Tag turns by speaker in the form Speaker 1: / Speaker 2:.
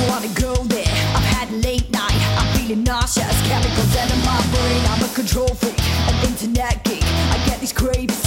Speaker 1: wanna go there. I've had a late night, I'm feeling nauseous. Chemicals in my brain, I'm a control freak, an internet geek. I get these cravings